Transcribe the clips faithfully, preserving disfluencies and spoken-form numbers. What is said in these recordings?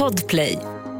Podplay.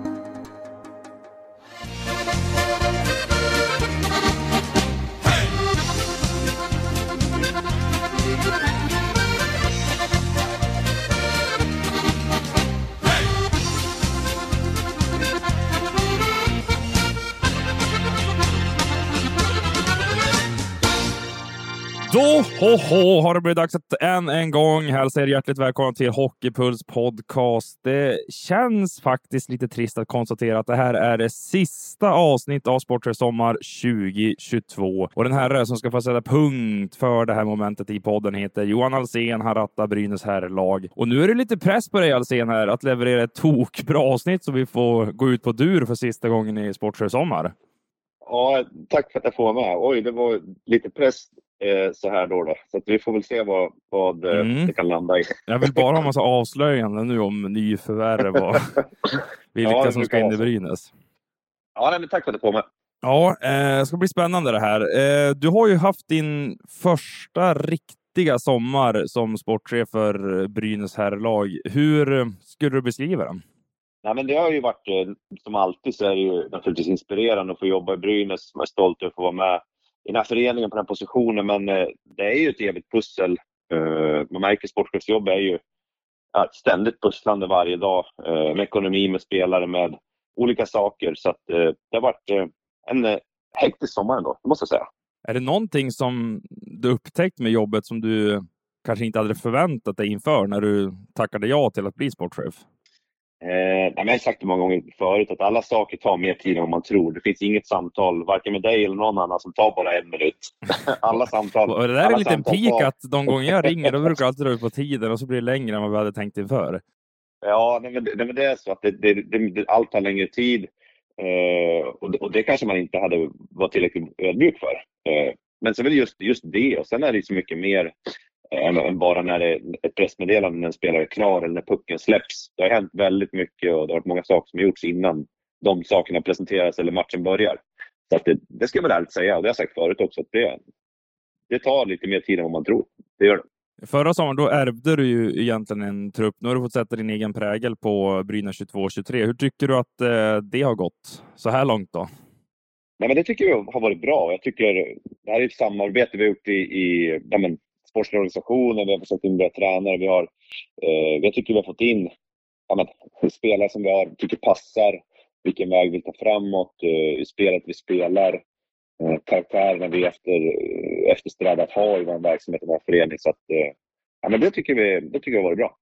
Då ho, ho, har det blivit dags att än en gång hälsa er hjärtligt välkomna till Hockeypuls podcast. Det känns faktiskt lite trist att konstatera att det här är det sista avsnitt av Sportchef Sommar tjugo tjugotvå. Och den här som ska få sätta punkt för det här momentet i podden heter Johan Alsen, han rattar Brynäs herrlag. Och nu är det lite press på dig Alsen här att leverera ett tokbra avsnitt så vi får gå ut på dur för sista gången i Sportchef Sommar. Ja, tack för att jag får med. Oj, det var lite press eh, så här då, då. Så att vi får väl se vad, vad mm. det kan landa i. Jag vill bara ha en massa avslöjanden nu om nyförvärv och vilka ja, som ska in i Brynäs. Ja, nej, men tack för att du får med. Ja, det eh, ska bli spännande det här. Eh, du har ju haft din första riktiga sommar som sportchef för Brynäs herrlag. Hur skulle du beskriva den? Nej, men det har ju varit, som alltid så är det ju naturligtvis inspirerande att få jobba i Brynäs. Man är stolt över att få vara med i den här föreningen på den här positionen, men det är ju ett evigt pussel. Man märker sportchefsjobb är ju ett ständigt pusslande varje dag med ekonomi, med spelare, med olika saker. Så att det har varit en hektisk sommar ändå, måste jag säga. Är det någonting som du upptäckt med jobbet som du kanske inte hade förväntat dig inför när du tackade ja till att bli sportchef? Eh, jag har sagt det många gånger förut att alla saker tar mer tid än vad man tror. Det finns inget samtal, varken med dig eller någon annan, som tar bara en minut. Alla samtal. Och det där är en liten pik att de gånger jag ringer, då brukar alltid dra ut på tiden och så blir det längre än vad vi hade tänkt inför. Ja, nej, men, det, men det är så att det, det, det, det, allt tar längre tid. Eh, och, det, och det kanske man inte hade varit tillräckligt ödmjuk för. Eh, men så är det just, just det. Och sen är det så mycket mer än bara när det är ett pressmeddelande när en spelare är klar eller när pucken släpps. Det har hänt väldigt mycket och det har varit många saker som har gjorts innan de sakerna presenteras eller matchen börjar. Så att det, det ska jag väl ärligt säga, och det har jag sagt förut också, att det, det tar lite mer tid än vad man tror. Det gör det. Förra sommaren då ärvde du ju egentligen en trupp. Nu har du fått sätta din egen prägel på Brynäs tjugotvå tjugotre. Hur tycker du att eh, det har gått så här långt då? Nej, men det tycker jag har varit bra. Jag tycker det här är ett samarbete vi har gjort i, i ja, men, sportsliga organisationer, vi har försökt in bra tränare, vi har, eh, jag tycker vi har fått in ja, men, spelare som vi har, tycker passar, vilken väg vi tar framåt, eh, spelet vi spelar, eh, karaktärerna vi efter, eftersträvar att ha i vår verksamhet och vår förening. Så att, eh, ja, men det tycker vi, det tycker jag var bra.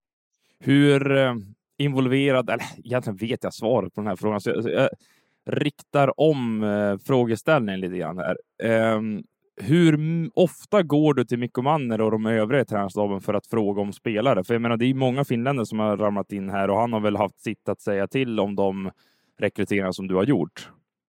Hur eh, involverad, eller egentligen vet jag svaret på den här frågan, så jag, jag riktar om eh, frågeställningen lite grann här. Eh, Hur ofta går du till Mikko Manner och de övriga tränarstaben för att fråga om spelare? För jag menar, det är ju många finländare som har ramlat in här och han har väl haft sitt att säga till om de rekryteringar som du har gjort.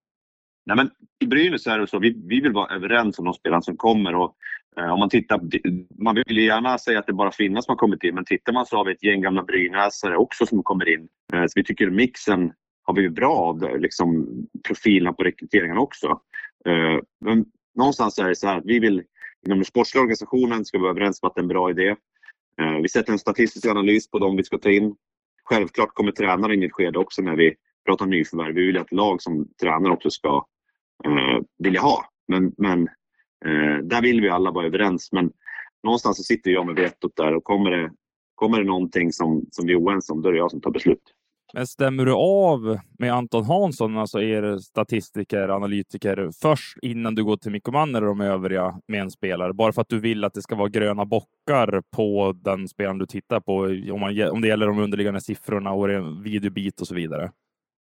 Nej, men i Brynäs är det så, vi, vi vill vara överens om de spelare som kommer och eh, om man tittar, man vill ju gärna säga att det bara finnas som har kommit in, men tittar man så har vi ett gäng gamla Brynäsare också som kommer in. Eh, så vi tycker mixen har blivit bra av liksom profilerna på rekryteringen också. Eh, men någonstans är det så här att vi vill inom den sportsliga organisationen ska vi vara överens om att det är en bra idé. Eh, vi sätter en statistisk analys på dem vi ska ta in. Självklart kommer tränaren in i ett skede också när vi pratar nyförvärv. Vi vill att lag som tränare också ska eh, vilja ha. Men, men eh, där vill vi alla vara överens. Men någonstans så sitter jag med vetot där och kommer det, kommer det någonting som, som vi är oense om, då är det jag som tar beslut. Men stämmer du av med Anton Hansson, alltså er statistiker, analytiker, först innan du går till Mikko Manner och de övriga med en spelare? Bara för att du vill att det ska vara gröna bockar på den spelaren du tittar på, om, man, om det gäller de underliggande siffrorna och en videobit och så vidare?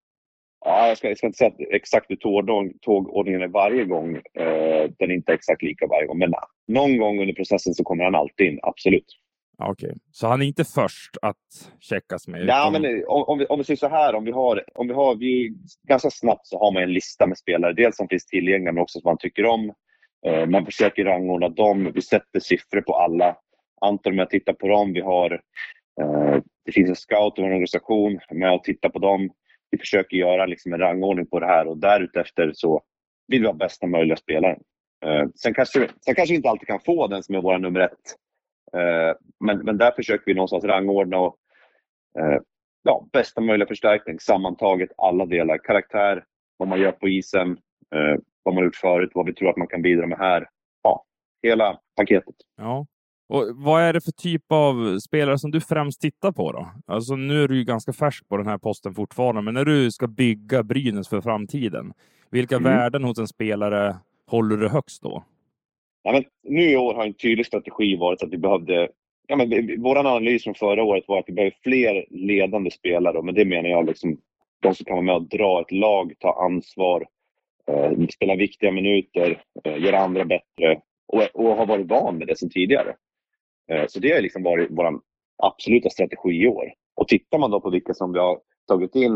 Ja, jag ska, jag ska inte säga exakt hur tågordningen är varje gång. Eh, den är inte exakt lika varje gång. Men någon gång under processen så kommer han alltid in, absolut. Okej, okay. Så han är inte först att checkas med? Ja, utan... men om, om, vi, om vi säger så här, om vi har, om vi har vi, ganska snabbt så har man en lista med spelare. Dels som finns tillgängliga men också som man tycker om. Eh, man försöker rangordna dem. Vi sätter siffror på alla. Anton med att titta på dem. Vi har, eh, det finns en scout och en organisation med att titta på dem. Vi försöker göra liksom en rangordning på det här och därefter så vill vi ha bästa möjliga spelare. Eh, sen, kanske, sen kanske vi inte alltid kan få den som är vår nummer ett. Eh, men, men där försöker vi någonstans rangordna och eh, ja, bästa möjliga förstärkning. Sammantaget alla delar. Karaktär, vad man gör på isen, eh, vad man har gjort förut, vad vi tror att man kan bidra med här. Ja, hela paketet. Ja. Och vad är det för typ av spelare som du främst tittar på då? Alltså nu är du ju ganska färsk på den här posten fortfarande, men när du ska bygga Brynäs för framtiden, vilka mm. värden hos en spelare håller du högst då? Ja, men nu i år har en tydlig strategi varit att vi behövde, ja, men vår analys från förra året var att vi behöver fler ledande spelare, men det menar jag liksom de som kan vara med och dra ett lag, ta ansvar, eh, spela viktiga minuter, eh, göra andra bättre och, och har varit van med det sedan tidigare. Eh, så det har liksom varit vår absoluta strategi i år. Och tittar man då på vilka som vi har tagit in,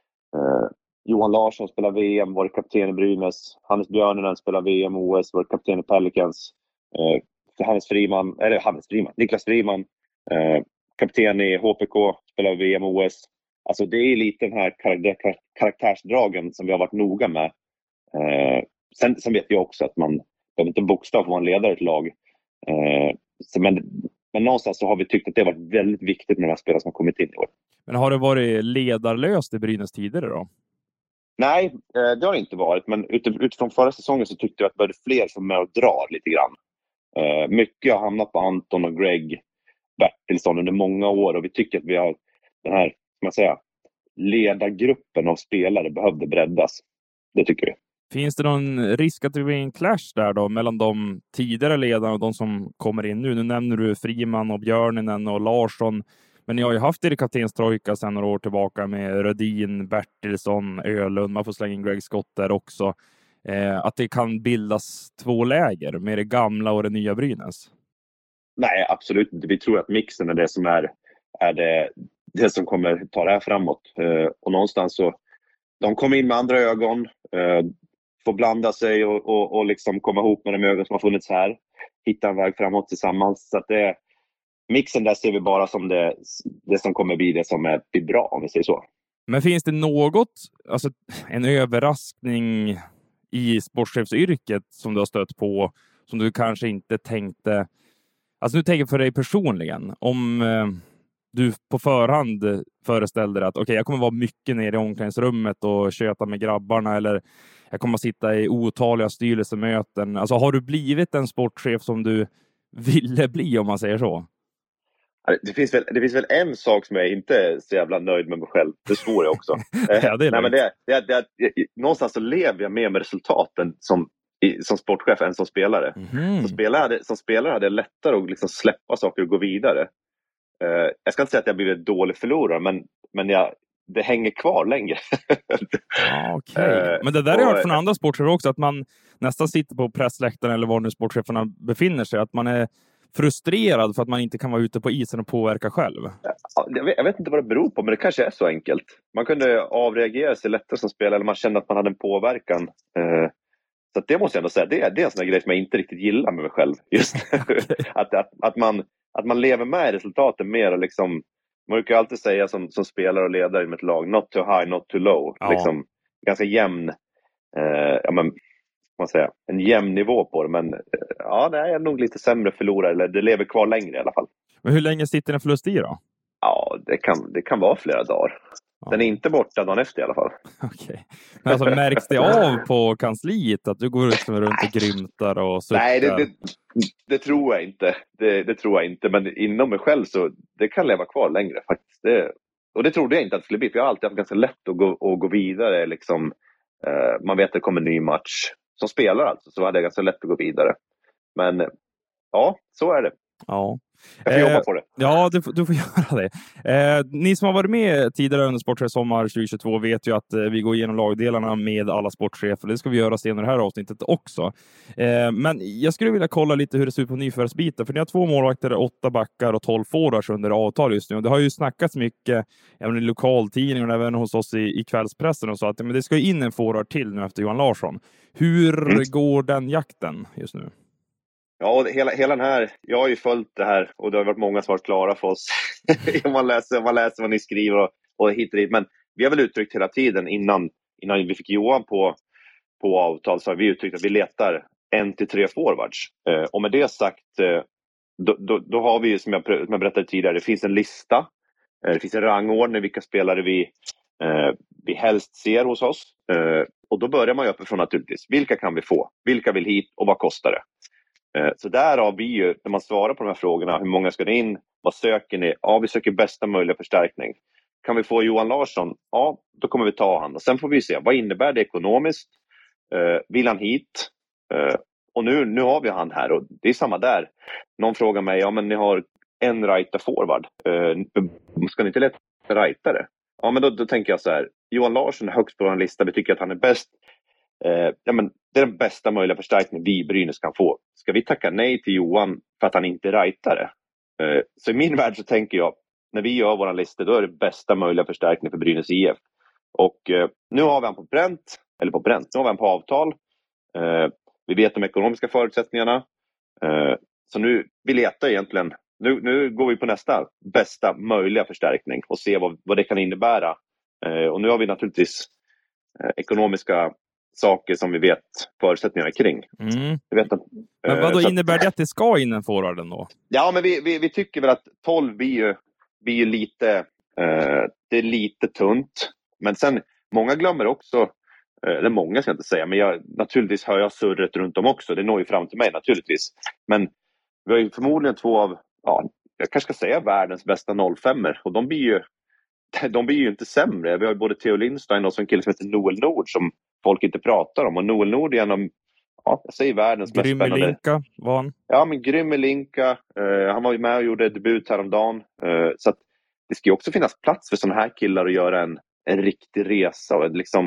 eh, Johan Larsson spelar V M, var kapten i Brynäs. Hannes Björninen spelar V M O S, var kapten i Pelicans. Eh, Hannes Friman, eller Hannes Friman, Niklas Friman, eh, kapten i H P K, spelar V M O S. Alltså det är lite den här kar- karaktärsdragen som vi har varit noga med. Eh, sen, sen vet jag också att man behöver inte bokstav för att man leder ett lag. Eh, så men, men någonstans så har vi tyckt att det har varit väldigt viktigt med de här spelarna som har kommit in i år. Men har det varit ledarlöst i Brynäs tidigare då? Nej, det har det inte varit. Men utifrån förra säsongen så tyckte jag att det var fler som med och drar lite grann. Mycket har hamnat på Anton och Greg Bertilsson under många år. Och vi tycker att vi har den här, ska man säga, ledargruppen av spelare behövde breddas. Det tycker vi. Finns det någon risk att det blir en clash där då mellan de tidigare ledarna och de som kommer in nu? Nu nämner du Friman och Björninen och Larsson. Men ni har ju haft er kaptenstrojka sedan några år tillbaka med Rödin, Bertilsson, Ölund. Man får slänga in Greg Scott där också. Eh, att det kan bildas två läger med det gamla och det nya Brynäs? Nej, absolut inte. Vi tror att mixen är det som är, är det, det som kommer ta det här framåt. Eh, och någonstans så, de kommer in med andra ögon. Eh, får blanda sig och, och, och liksom komma ihop med de ögon som har funnits här. Hitta en väg framåt tillsammans. Så att det mixen där ser vi bara som det, det som kommer bli det som är blir bra, om vi säger så. Men finns det något, alltså en överraskning i sportchefsyrket som du har stött på, som du kanske inte tänkte, alltså nu tänker jag för dig personligen, om eh, du på förhand föreställde dig att okej, okay, jag kommer vara mycket nere i omklädningsrummet och köta med grabbarna, eller jag kommer att sitta i otaliga styrelsemöten. Alltså har du blivit en sportchef som du ville bli, om man säger så? Det finns, väl, det finns väl en sak som jag inte är så jävla nöjd med mig själv. Det svår jag också. Ja, det är Nej, men det, det, det, det, någonstans så lever jag mer med resultaten som, som sportchef än som spelare. Mm. Som, spelare hade, som spelare hade jag lättare att liksom släppa saker och gå vidare. Uh, jag ska inte säga att jag blivit en dålig förlorare, men, men jag, det hänger kvar längre. Ja, okay. uh, men det där har jag hört från andra sportchefer också, att man nästan sitter på pressläktaren eller var nu sportcheferna befinner sig, att man är frustrerad för att man inte kan vara ute på isen och påverka själv. Jag vet, jag vet inte vad det beror på, men det kanske är så enkelt. Man kunde avreagera sig lättare som spelare, eller man kände att man hade en påverkan. Uh, så att det måste jag ändå säga, det är, det är en sån här grej som jag inte riktigt gillar med mig själv. Just att, att, att, man, att man lever med i resultaten mer och liksom, man brukar alltid säga som, som spelare och ledare med ett lag, not too high, not too low. Ja. Liksom, ganska jämn, uh, ja men man säga, en jämn nivå på det, men ja, det är nog lite sämre förlorare, eller det lever kvar längre i alla fall. Men hur länge sitter en förlust i då? Ja, det kan, det kan vara flera dagar. Ja. Den är inte borta dagen efter i alla fall. Okej. Okay. Men alltså märks det av på kansliet att du går liksom runt och grymtar och suckar? Nej, det, det, det tror jag inte. Det, det tror jag inte, men inom mig själv så det kan leva kvar längre faktiskt. Det, och det trodde jag inte att det skulle bli, för jag har alltid haft ganska lätt att gå, att gå vidare liksom. Uh, man vet att det kommer en ny match. Som spelare alltså, så hade jag ganska lätt att gå vidare. Men ja, så är det. Ja. Jag får eh, jobba på det. Ja, du, du får göra det. Eh, ni som har varit med tidigare under Sportchef sommar tjugohundratjugotvå vet ju att eh, vi går igenom lagdelarna med alla sportchefer. Det ska vi göra senare i det här avsnittet också. Eh, men jag skulle vilja kolla lite hur det ser ut på nyförvärvsbiten. För ni har två målvakter, åtta backar och tolv forwards under avtal just nu. Och det har ju snackats mycket även i lokaltidningen och även hos oss i, i kvällspressen och så att men det ska ju in en forward till nu efter Johan Larsson. Hur mm. går den jakten just nu? Ja, hela, hela den här, jag har ju följt det här och det har varit många som varit klara för oss. om, man läser, om man läser vad ni skriver och, och hit och dit. Men vi har väl uttryckt hela tiden innan, innan vi fick Johan på, på avtal, så har vi uttryckt att vi letar en till tre forwards. Eh, och med det sagt, eh, då, då, då har vi, som jag, som jag berättade tidigare, det finns en lista Det finns en rangordning vilka spelare vi, eh, vi helst ser hos oss. Eh, och då börjar man ju uppifrån naturligtvis. Vilka kan vi få? Vilka vill hit och vad kostar det? Eh, så där har vi ju, när man svarar på de här frågorna, hur många ska det in? Vad söker ni? Ja, vi söker bästa möjliga förstärkning. Kan vi få Johan Larsson? Ja, då kommer vi ta han. Och sen får vi se, vad innebär det ekonomiskt? Eh, vill han hit? Eh, och nu, nu har vi han här och det är samma där. Någon frågar mig, ja men ni har en right forward. Eh, ska ni inte leta rightare? Ja men då, då tänker jag så här, Johan Larsson är högst på vår lista, vi tycker att han är bäst. Eh, ja, men det är den bästa möjliga förstärkning vi i Brynäs kan få. Ska vi tacka nej till Johan för att han inte är rightare? Eh, så i min värld så tänker jag, när vi gör våra listor, då är det bästa möjliga förstärkning för Brynäs I F. Och eh, nu har vi han på bränt, eller på bränt, nu har vi han på avtal. Eh, vi vet de ekonomiska förutsättningarna. Eh, så nu, vi letar egentligen, nu, nu går vi på nästa bästa möjliga förstärkning och ser vad, vad det kan innebära. Eh, och nu har vi naturligtvis eh, ekonomiska saker som vi vet förutsättningarna kring. Mm. Jag vet att, men vad då eh, innebär det att det ska in en forwarden då? Ja, men vi, vi, vi tycker väl att tolv blir ju, blir ju lite, eh, det är lite tunt. Men sen, många glömmer också, eh, eller många ska jag inte säga, men jag, naturligtvis hör jag surret runt om också. Det når ju fram till mig naturligtvis. Men vi har ju förmodligen två av, ja, jag kanske ska säga världens bästa noll fem-er. Och de blir ju, de blir ju inte sämre. Vi har ju både Theo Lindstein och en kille som heter Noel Nord som folk inte pratar om. Och Noel Nord är en av, ja, jag säger världens mest spännande. Grymmelinka var han. Ja, men Grymmelinka. Eh, han var ju med och gjorde debut häromdagen. Eh, så att det ska ju också finnas plats för sådana här killar att göra en, en riktig resa. Och liksom,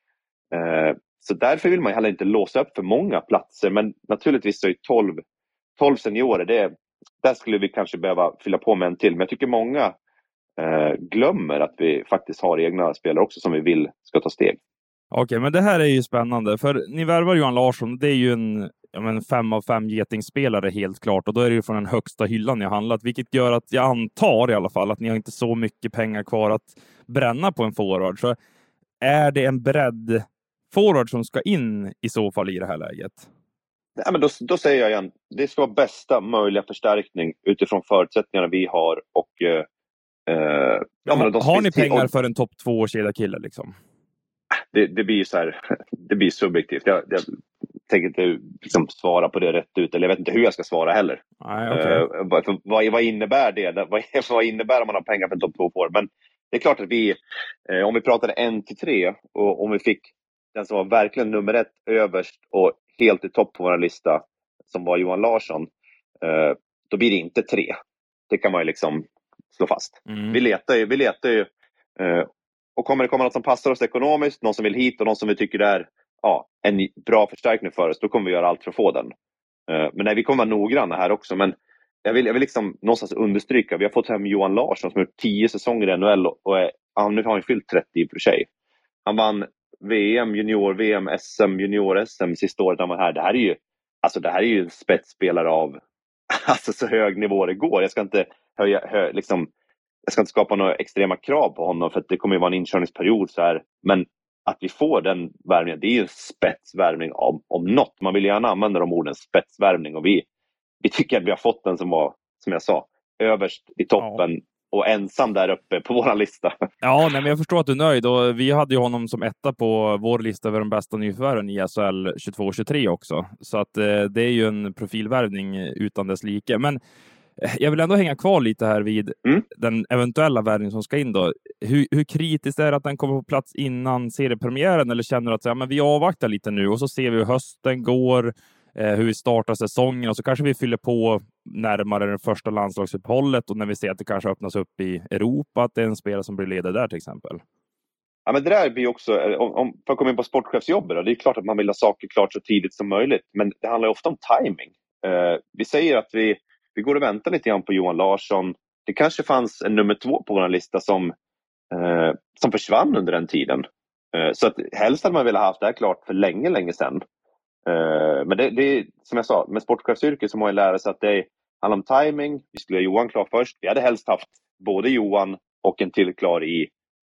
eh, så därför vill man ju heller inte låsa upp för många platser. Men naturligtvis så är tolv, tolv seniorer, det, där skulle vi kanske behöva fylla på med en till. Men jag tycker många eh, glömmer att vi faktiskt har egna spelare också som vi vill ska ta steg. Okej, men det här är ju spännande. För ni värvar Johan Larsson, det är ju en ja, men fem av fem getingspelare helt klart. Och då är det ju från den högsta hyllan ni har handlat. Vilket gör att jag antar i alla fall att ni har inte så mycket pengar kvar att bränna på en forward. Så är det en bredd forward som ska in i så fall i det här läget? Ja, men då, då säger jag igen, det ska vara bästa möjliga förstärkning utifrån förutsättningarna vi har. Och, eh, eh, ja, men har har ni pengar och, för en topp två kedja kille liksom? Det, det blir så här, det blir subjektivt. Jag, jag tänker inte liksom svara på det rätt ut. Eller jag vet inte hur jag ska svara heller. Nej, okay. uh, vad, vad innebär det? Vad, vad innebär om man har pengar för en topp två får? Men det är klart att vi, eh, om vi pratade en till tre och om vi fick den som var verkligen nummer ett överst och helt i topp på vår lista som var Johan Larsson, eh, då blir det inte tre. Det kan man ju liksom slå fast. Mm. Vi letar ju, vi letar ju eh, och kommer det komma något som passar oss ekonomiskt, någon som vill hit och någon som vi tycker är ja, en bra förstärkning för oss, då kommer vi göra allt för att få den. Uh, men nej, vi kommer vara noggranna här också. Men jag vill, jag vill liksom någonstans understryka, vi har fått hem Johan Larsson som har gjort tio säsonger i N H L och är, ja, nu har han fyllt trettio i och för sig. Han vann V M, junior-V M, S M, junior-S M sista året han var här. Det här är ju, alltså det här är ju en spetsspelare av alltså så hög nivå det går. Jag ska inte höja, hö, liksom Jag ska inte skapa några extrema krav på honom för att det kommer ju vara en inkörningsperiod så här. Men att vi får den värvningen, det är ju en spetsvärvning om, om något. Man vill gärna använda de orden spetsvärvning och vi, vi tycker att vi har fått den som var, som jag sa, överst i toppen ja. Och ensam där uppe på vår lista. Ja, nej, men jag förstår att du är nöjd och vi hade ju honom som etta på vår lista över de bästa nyförvärven i S H L tjugotvå tjugotre också. Så att eh, det är ju en profilvärvning utan dess like. Men jag vill ändå hänga kvar lite här vid mm. den eventuella värvning som ska in då. Hur, hur kritiskt är det att den kommer på plats innan seriepremiären eller känner du att ja, men vi avvaktar lite nu och så ser vi hur hösten går, eh, hur vi startar säsongen och så kanske vi fyller på närmare det första landslagsuppehållet och när vi ser att det kanske öppnas upp i Europa att det är en spelare som blir ledare där till exempel. Ja, men det där blir också, om, om för att komma in på sportchefsjobbet, det är klart att man vill ha saker klart så tidigt som möjligt, men det handlar ofta om timing. Eh, vi säger att vi Vi går och väntar lite grann på Johan Larsson. Det kanske fanns en nummer två på vår lista som, eh, som försvann under den tiden. Eh, så att helst hade man velat ha haft det här klart för länge, länge sedan. Eh, men det, det är som jag sa, med sportchefsyrket så må jag lära sig att det handlar om timing. Vi skulle ha Johan klar först. Vi hade helst haft både Johan och en till klar i,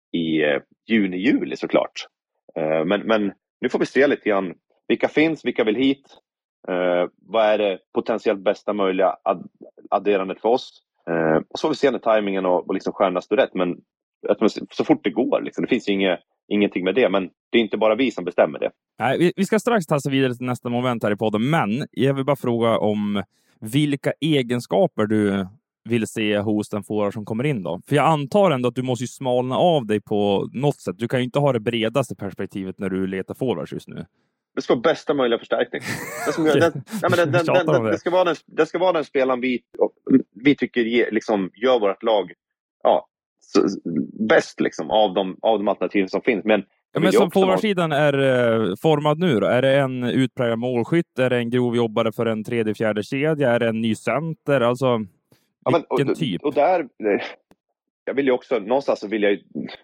i eh, juni, juli såklart. Eh, men, men nu får vi se lite grann. Vilka finns, vilka vill hit? Uh, vad är det potentiellt bästa möjliga ad- adderandet för oss? Eh, och så får vi se när tajmingen och, och liksom stjärnorna står rätt. Men att, så fort det går. Liksom. Det finns inget, ingenting med det. Men det är inte bara vi som bestämmer det. Nej, vi, vi ska strax ta sig vidare till nästa moment här i podden. Men jag vill bara fråga om vilka egenskaper du vill se hos den forward som kommer in då. För jag antar ändå att du måste ju smalna av dig på något sätt. Du kan ju inte ha det bredaste perspektivet när du letar forwards just nu. Det ska vara bästa möjliga förstärkning. Det ska, den, nej, men den, den, den, den, det ska vara den, det ska vara den spelaren vi, vi tycker ge, liksom, gör vårt lag ja, så, bäst liksom, av, de, av de alternativen som finns. Men, ja, men som forwardsidan är uh, formad nu då? Är det en utpräglad målskytt? Är det en grov jobbare för en tredje, fjärde kedja? Är det en ny center? Alltså, ja, men, vilken och, typ? Och där... Jag vill ju också, någonstans så vill jag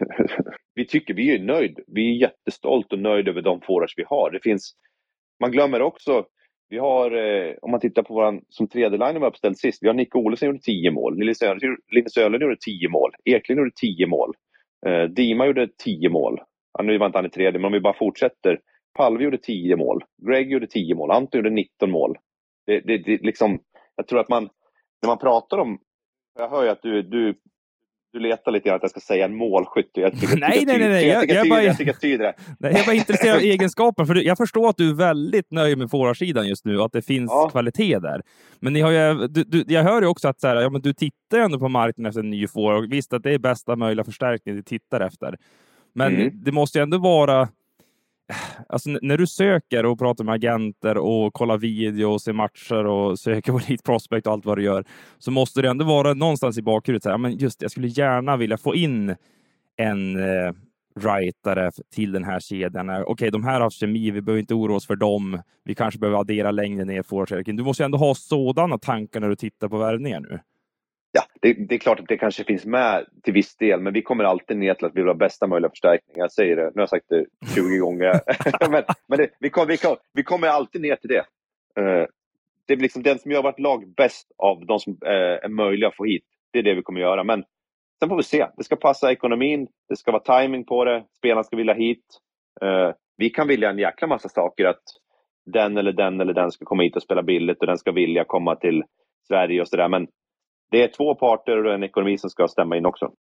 vi tycker vi är nöjd. Vi är jättestolt och nöjd över de forwards vi har. Det finns, man glömmer också, vi har, eh, om man tittar på våran, som tredje line var uppställd sist, vi har Nick Olsson som gjorde tio mål, Linus Öhlund gjorde tio mål, Eklund gjorde tio mål, eh, Dima gjorde tio mål, ja, nu var inte han i tredje, men om vi bara fortsätter, Palve gjorde tio mål, Greg gjorde tio mål, Anton gjorde nitton mål. Det, det, det liksom, jag tror att man, när man pratar om, jag hör ju att du, du Du letar lite grann att jag ska säga en målskytt. Jag tycker, nej, tycker nej, nej, nej. Jag, jag, jag, bara, jag tycker tyder det. Nej, jag är bara intresserad av egenskaper. För jag förstår att du är väldigt nöjd med forwardsidan just nu. Att det finns ja. kvalitet där. Men ni har ju, du, du, jag hör ju också att så här, ja, men du tittar ändå på marknaden efter en ny forward. Och visst att det är bästa möjliga förstärkning du tittar efter. Men mm. det måste ju ändå vara... Alltså när du söker och pratar med agenter och kollar video och ser matcher och söker på ditt prospect och allt vad du gör, så måste det ändå vara någonstans i bakhuvudet så här, men just jag skulle gärna vilja få in en eh, writare till den här kedjan. Okej, okay, de här har kemi, vi behöver inte oroa oss för dem. Vi kanske behöver addera längre ner forwardcirkeln. Du måste ju ändå ha sådana tankar när du tittar på värvningar nu. Ja, det, det är klart att det kanske finns med till viss del, men vi kommer alltid ner till att vi vill ha bästa möjliga förstärkning. Jag säger det, nu har jag sagt det tjugo gånger. men men det, vi, kom, vi, kom, vi kommer alltid ner till det. Uh, det är liksom den som gör vårt lag bäst av de som uh, är möjliga att få hit. Det är det vi kommer göra, men sen får vi se. Det ska passa ekonomin, det ska vara timing på det, spelarna ska vilja hit. Uh, vi kan vilja en jäkla massa saker, att den eller den eller den ska komma hit och spela billigt och den ska vilja komma till Sverige och sådär, men det är två parter och en ekonomi som ska stämma in också.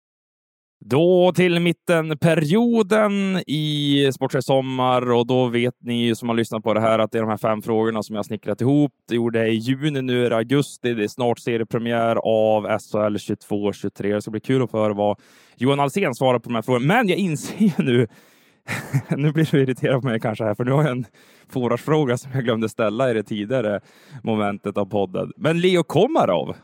Då till mittenperioden i Sportchef Sommar, och då vet ni som har lyssnat på det här att det är de här fem frågorna som jag snickrat ihop. Det gjorde jag i juni, nu är det augusti. Det är snart seriepremiär av S H L tjugotvå tjugotre. Det ska bli kul att få höra vad Johan Alsen svarar på de här frågorna. Men jag inser nu, nu blir du irriterad på mig kanske här, för nu har jag en forwardsfråga som jag glömde ställa i det tidigare momentet av podden. Men Leo Komarov,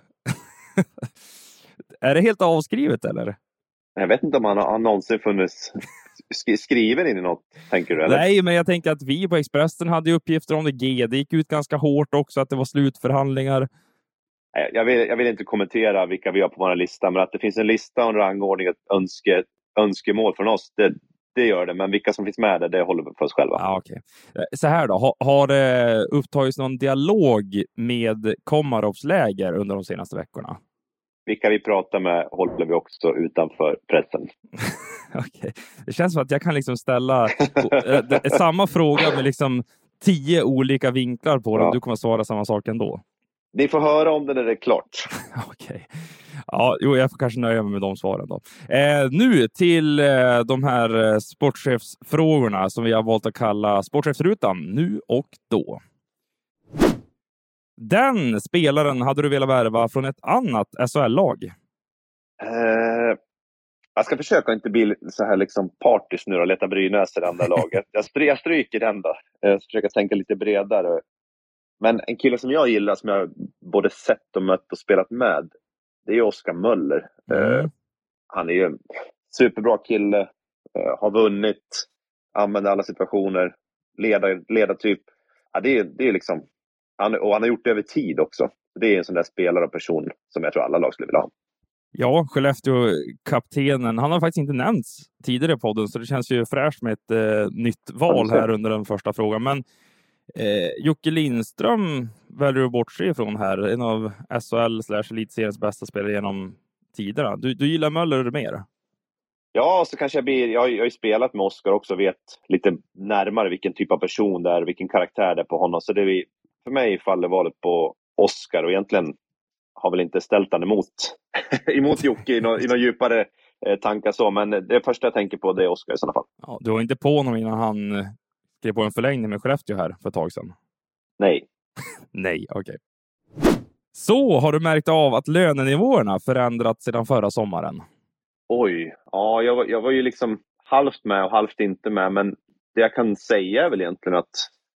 är det helt avskrivet eller? Jag vet inte om han har någonsin funnits sk- skriven in i något, tänker du? Eller? Nej, men jag tänker att vi på Expressen hade uppgifter om det. G D gick ut ganska hårt också, att det var slutförhandlingar. Jag vill, jag vill inte kommentera vilka vi har på våra lista, men att det finns en lista och en rangordning, ett önske, önskemål från oss, det, det gör det. Men vilka som finns med där, det håller vi för oss själva. Ja, okej. Så här då, har, har det upptagits någon dialog med Komarovs läger under de senaste veckorna? Vilka vi pratar med håller vi också utanför pressen. Okej. Det känns som att jag kan liksom ställa samma fråga med liksom tio olika vinklar på den. Ja. Du kommer att svara samma sak ändå. Ni får höra om det när det är klart. Okej. Ja, jo, jag får kanske nöja mig med de svaren då. Eh, nu till eh, de här eh, sportchefsfrågorna som vi har valt att kalla sportchefsrutan nu och då. Den spelaren hade du velat värva från ett annat S H L-lag? Eh, jag ska försöka inte bli så här liksom partisk nu och leta Brynäs i det andra laget. Jag, stry- jag stryker den då. Jag ska försöka tänka lite bredare. Men en kille som jag gillar, som jag både sett och mött och spelat med, det är Oskar Möller. Mm. Eh, han är ju en superbra kille. Eh, har vunnit. Använder alla situationer. Ledar, ledartyp. Ja, det är, det är liksom... Han, och han har gjort det över tid också. Det är en sån där spelare och person som jag tror alla lag skulle vilja ha. Ja, Skellefteå-kaptenen. Han har faktiskt inte nämnts tidigare i podden, så det känns ju fräscht med ett eh, nytt val här under den första frågan. Men eh, Jocke Lindström väljer du bortse ifrån här. En av S H L slash elitseriens bästa spelare genom tiderna. Du, du gillar Möller mer? Ja, så kanske jag blir... Jag har, jag har ju spelat med Oskar också och vet lite närmare vilken typ av person det är, vilken karaktär det är på honom. Så det är vi... För mig faller valet på Oskar, och egentligen har väl inte ställt han emot, emot Jocke i några djupare eh, tankar så. Men det första jag tänker på det är Oskar i sådana fall. Ja, du var inte på honom innan han skrev på en förlängning med Skellefteå här för ett tag sedan? Nej. Nej, okej. Okay. Så har du märkt av att lönenivåerna förändrats sedan förra sommaren? Oj, ja jag var, jag var ju liksom halvt med och halvt inte med. Men det jag kan säga är väl egentligen att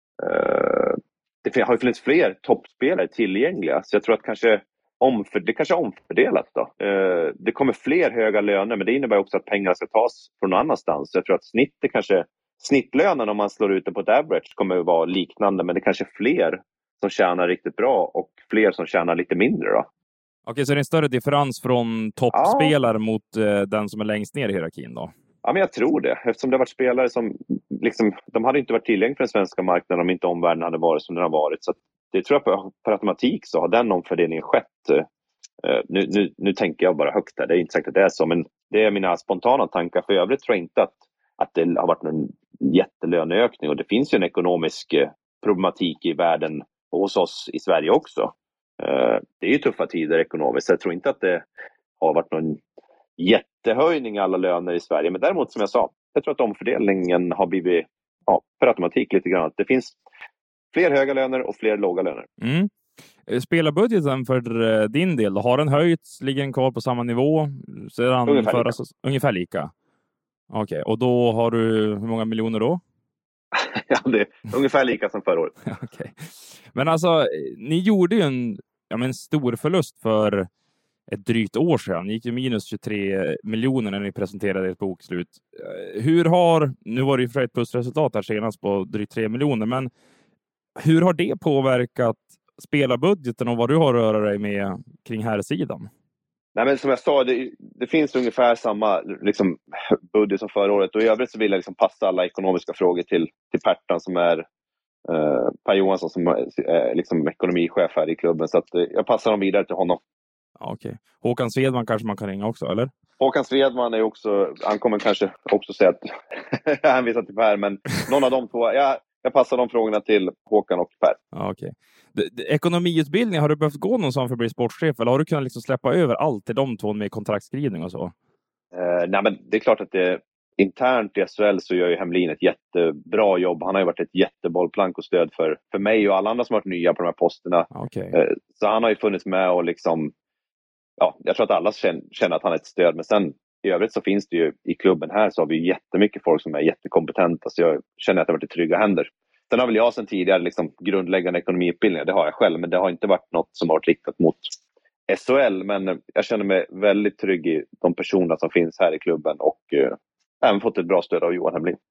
uh, det har ju funnits fler toppspelare tillgängliga. Så jag tror att kanske omför, det kanske är omfördelat då. Uh, det kommer fler höga löner, men det innebär också att pengar ska tas från någon annanstans. Så jag tror att snittet kanske, snittlönen om man slår ut det på ett average kommer att vara liknande. Men det kanske är fler som tjänar riktigt bra och fler som tjänar lite mindre då. Okej, så det är en större differens från toppspelare ja. mot eh, den som är längst ner i hierarkin då? Ja, men jag tror det. Eftersom det har varit spelare som liksom, de hade inte varit tillgängliga för den svenska marknaden om inte omvärlden hade varit som den har varit. Så det tror jag på, för automatik så har den omfördelningen skett. Uh, nu, nu, nu tänker jag bara högt här. Det är inte säkert att det är så, men det är mina spontana tankar. För övrigt tror jag inte att, att det har varit en jättelöneökning. Och det finns ju en ekonomisk uh, problematik i världen och hos oss i Sverige också. Uh, det är ju tuffa tider ekonomiskt. Så jag tror inte att det har varit någon jättehöjning i alla löner i Sverige. Men däremot som jag sa, jag tror att omfördelningen har blivit ja, per automatik lite grann. Det finns fler höga löner och fler låga löner. Mm. Spelarbudgeten för din del, har den höjts? Ligger den kvar på samma nivå? Sedan ungefär förra, lika. Ungefär lika. Okej, okay. Och då har du hur många miljoner då? Ja, det är ungefär lika som förra året. Okay. Men alltså, ni gjorde ju en, ja, men stor förlust för ett drygt år sedan. Ni gick ju minus tjugotre miljoner när ni presenterade ett bokslut. Hur har, nu var det ju för ett plusresultat här senast på drygt tre miljoner, men hur har det påverkat spelarbudgeten och vad du har röra dig med kring här sidan? Nej, men som jag sa, det, det finns ungefär samma liksom, budget som förra året. Och i övrigt så vill jag liksom passa alla ekonomiska frågor till, till Pertan som är eh, Per Johansson som är liksom ekonomichef här i klubben. Så att, eh, jag passar dem vidare till honom. Okej. Okay. Håkan Svedman kanske man kan ringa också, eller? Håkan Svedman är också, han kommer kanske också säga att jag hänvisar till Per, men någon av de två, jag, jag passar de frågorna till Håkan och Per. Ja, okej. Okay. Ekonomiutbildning, har du behövt gå någon sån för att bli sportchef, eller har du kunnat liksom släppa över allt till de två med kontraktskrivning och så? Uh, nej, men det är klart att det internt i S H L så gör ju Hemlin ett jättebra jobb. Han har ju varit ett jättebollplank och stöd för, för mig och alla andra som har varit nya på de här posterna. Okay. Uh, så han har ju funnits med och liksom, ja, jag tror att alla känner, känner att han är ett stöd. Men sen i övrigt så finns det ju i klubben här så har vi jättemycket folk som är jättekompetenta. Så jag känner att det har varit i trygga händer. Sen har väl jag sen tidigare liksom grundläggande ekonomiutbildningar, det har jag själv. Men det har inte varit något som har varit riktat mot S H L. Men jag känner mig väldigt trygg i de personer som finns här i klubben. Och eh, även fått ett bra stöd av Johan Hemlin.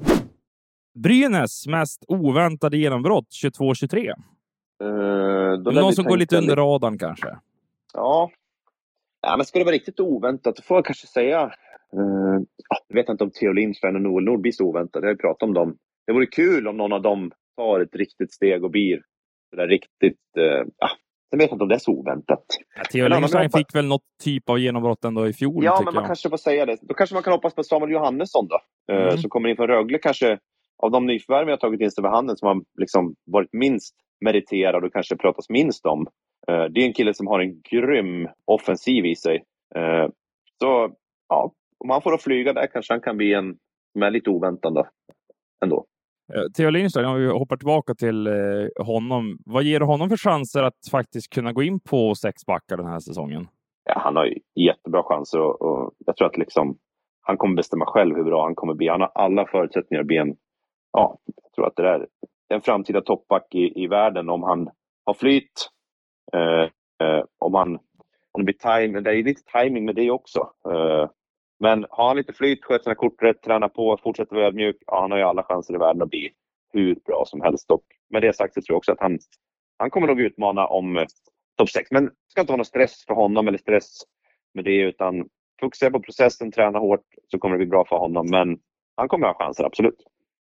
Brynäs mest oväntade genombrott tjugotvå tjugotre. Uh, Någon som går lite under radarn kanske? Ja. Ja, men ska det vara riktigt oväntat, då får jag kanske säga... Uh, jag vet inte om Theo Lindstein och Noel Nord blir så oväntat. Jag har ju pratat om dem. Det vore kul om någon av dem tar ett riktigt steg och blir det där riktigt... Uh, ja, jag vet inte om det är så oväntat. Ja, Theo Lindstein hoppas... fick väl något typ av genombrott ändå i fjol. Ja, men man jag. kanske får säga det. Då kanske man kan hoppas på Samuel Johannesson då. Mm. Uh, som kommer in från Rögle kanske. Av de nyförvärv jag har tagit in sig vid handen som har liksom varit minst meriterad och kanske pratas minst om. Uh, det är en kille som har en grym offensiv i sig. Uh, så ja, om han får att flyga där kanske han kan bli en som är lite oväntande ändå. Theo Lindstein, om vi hoppar tillbaka till eh, honom. Vad ger det honom för chanser att faktiskt kunna gå in på sex backar den här säsongen? Ja, han har ju jättebra chanser och, och jag tror att liksom, han kommer bestämma själv hur bra han kommer bli. Han har alla förutsättningar att bli en, ja, jag tror att det är en framtida toppback i, i världen om han har flyt. Eh, eh, om han om det blir timing, det är lite timing med det också. Eh, men har han lite flyt, sköter sina kort rätt, tränar på, fortsätter vara ödmjuk, ja, han har ju alla chanser i världen att bli hur bra som helst. Och med det sagt så tror jag också att han, han kommer nog utmana om eh, topp sex. Men det ska inte vara någon stress för honom eller stress med det, utan fokusera på processen, träna hårt, så kommer det bli bra för honom. Men han kommer ha chanser, absolut.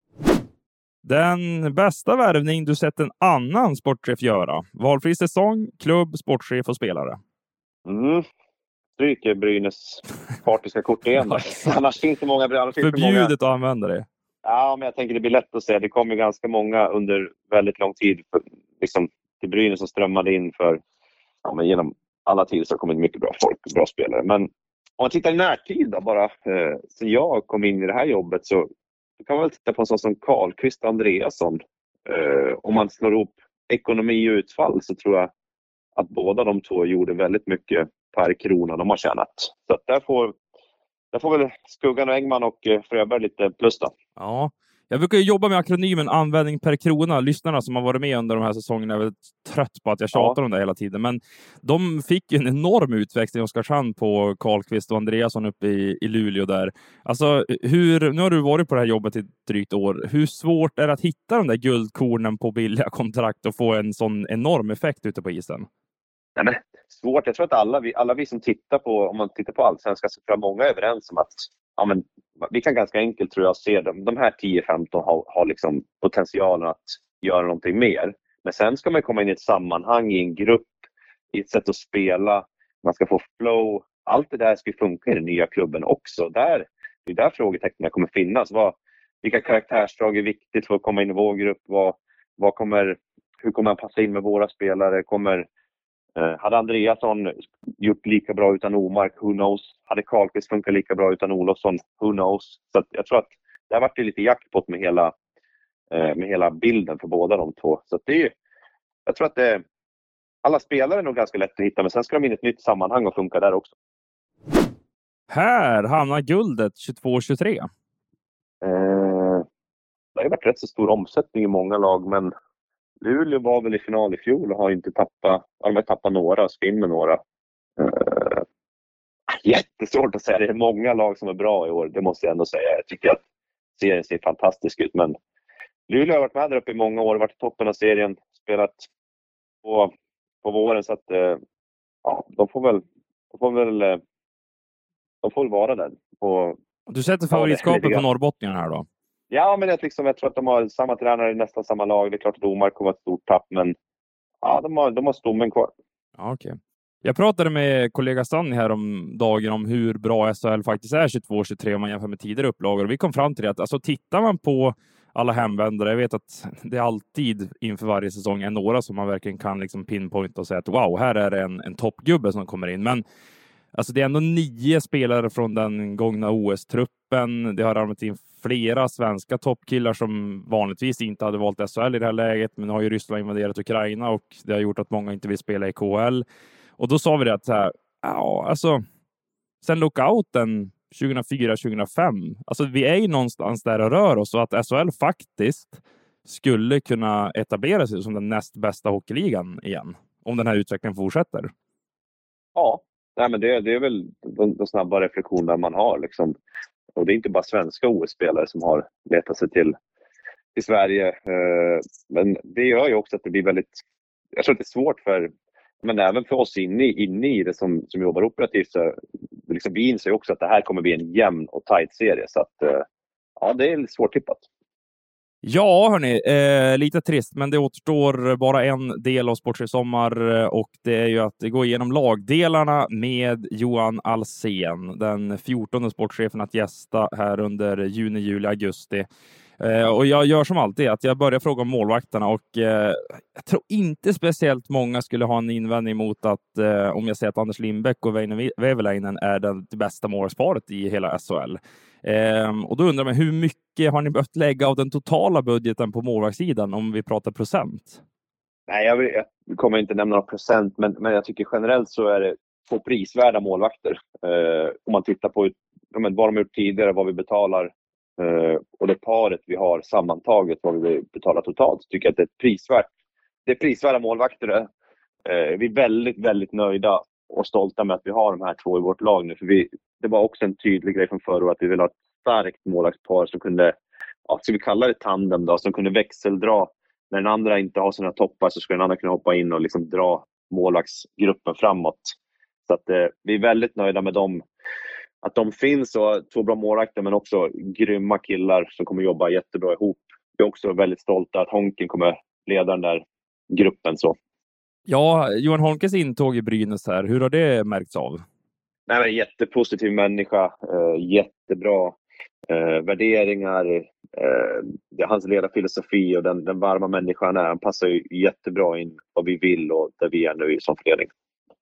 Den bästa värvning du sett en annan sportchef göra? Valfri säsong, klubb, sportchef och spelare. Mm. Stryker Brynäs partiska kort igen. Annars finns det många... Annars Förbjudet många... att använda det. Ja, men jag tänker det blir lätt att säga. Det kommer ganska många under väldigt lång tid för, liksom, till Brynäs som strömmade in för, ja, men genom alla tider så har kommit mycket bra folk och bra spelare. Men om man tittar i närtid då, bara eh, sen jag kom in i det här jobbet, så kan man väl titta på en sån som Karlqvist och Andreasson. Eh, om man slår ihop ekonomi och utfall så tror jag att båda de två gjorde väldigt mycket per krona de har tjänat. Så att där får, där får väl Skuggan och Engman och eh, Fröberg lite plus då. Ja, jag brukar jobba med akronymen användning per krona. Lyssnarna som har varit med under de här säsongerna är väldigt trött på att jag tjatar ja. om det hela tiden. Men de fick ju en enorm utväxling i Oskarshamn på Karlqvist och Andreasson uppe i, i Luleå där. Alltså, hur, nu har du varit på det här jobbet i ett drygt år. Hur svårt är det att hitta de där guldkornen på billiga kontrakt och få en sån enorm effekt ute på isen? Nej, men svårt. Jag tror att alla vi, alla vi som tittar på, om man tittar på Allsvenskan, så tror jag många är överens om att ja, men, vi kan ganska enkelt tror jag se dem. De här tio femton har, har liksom potentialen att göra någonting mer. Men sen ska man komma in i ett sammanhang, i en grupp, i ett sätt att spela. Man ska få flow. Allt det där ska funka i den nya klubben också. Där, det är där frågetecknen kommer finnas. Vad, vilka karaktärsdrag är viktigt för att komma in i vår grupp? Vad, vad kommer, hur kommer man passa in med våra spelare? Kommer... Uh, hade Andreasson gjort lika bra utan Omark, who knows? Hade Karlqvist funkat lika bra utan Olofsson, who knows? Så att jag tror att det har varit lite jackpot med hela, uh, med hela bilden för båda de två. Så att det är, jag tror att det, alla spelare är nog ganska lätt att hitta, men sen ska de in i ett nytt sammanhang och funka där också. Här hamnar guldet tjugotvå tjugotre. Uh, det har varit rätt så stor omsättning i många lag, men Luleå var väl i final i fjol och har inte tappat, de har tappat några och ska in med några. Uh, jättesvårt att säga. Det är många lag som är bra i år, det måste jag ändå säga. Jag tycker att serien ser fantastisk ut, men Luleå har varit med där uppe i många år, varit i toppen av serien, spelat på, på våren, så att uh, ja, de får väl de får väl, uh, de får väl vara där. Och, du sätter favoritskapet på Norrbottningen här då? Ja, men jag, liksom, jag tror att de har samma tränare i nästan samma lag. Det är klart att Omar kommer att ett stort tapp, men ja, de har, de har stommen kvar. Ja, okej. Okay. Jag pratade med kollega Stanley här om dagen om hur bra S H L faktiskt är tjugotvå tjugotre om man jämför med tidigare upplagor. Och vi kom fram till det att alltså, tittar man på alla hemvändare, jag vet att det är alltid inför varje säsong är några som man verkligen kan liksom pinpointa och säga att wow, här är det en, en toppgubbe som kommer in. Men alltså det är ändå nio spelare från den gångna O S-truppen. Det har ramlat in flera svenska toppkillar som vanligtvis inte hade valt S H L i det här läget. Men nu har ju Ryssland invaderat Ukraina och det har gjort att många inte vill spela i K H L. Och då sa vi det att så här, ja, alltså sen lockouten tjugohundrafyra tjugohundrafem, alltså vi är ju någonstans där och rör oss, och att S H L faktiskt skulle kunna etablera sig som den näst bästa hockeyligan igen om den här utvecklingen fortsätter. Ja. Nej, men det, det är väl de, de snabba reflektioner man har. Liksom. Och det är inte bara svenska O S-spelare som har letat sig till, till Sverige. Eh, men det gör ju också att det blir väldigt... Jag tror att det är svårt för... Men även för oss inne, inne i det som, som jobbar operativt, så liksom, vi inser också att det här kommer bli en jämn och tight serie. Så att, eh, ja, det är lite svårtippat. Ja, hörni, eh, lite trist, men det återstår bara en del av Sportchef Sommar, och det är ju att gå igenom lagdelarna med Johan Alsen, den fjortonde sportchefen att gästa här under juni, juli, augusti. Eh, och jag gör som alltid att jag börjar fråga om målvakterna, och eh, jag tror inte speciellt många skulle ha en invändning mot att eh, om jag säger att Anders Lindbäck och Väinö Vehviläinen är det bästa målsparet i hela S H L. Eh, och då undrar man, hur mycket har ni behövt lägga av den totala budgeten på målvaktssidan om vi pratar procent? Nej, jag, vill, jag kommer inte nämna några procent, men, men jag tycker generellt så är det två prisvärda målvakter. Eh, om man tittar på vad de har gjort tidigare, vad vi betalar, Uh, och det paret vi har sammantaget, vad vi betalar totalt, tycker jag att det är ett prisvärt, det är prisvärda målvakter. Uh, vi är väldigt, väldigt nöjda och stolta med att vi har de här två i vårt lag nu. För vi, det var också en tydlig grej från förra året att vi vill ha ett starkt målvaktspar som kunde, ja, ska vi kalla det tandem då, som kunde växeldra. När den andra inte har sina toppar så skulle den andra kunna hoppa in och liksom dra målvaktsgruppen framåt. Så att uh, vi är väldigt nöjda med dem. Att de finns, och två bra målvakter, men också grymma killar som kommer jobba jättebra ihop. Vi är också väldigt stolta att Honken kommer leda den där gruppen. Så. Ja, Johan Holmqvists intåg i Brynäs här, hur har det märkts av? Nej, men jättepositiv människa, eh, jättebra eh, värderingar. Eh, det är hans ledarfilosofi och den, den varma människan är. Han passar ju jättebra in vad vi vill och där vi är nu som förening.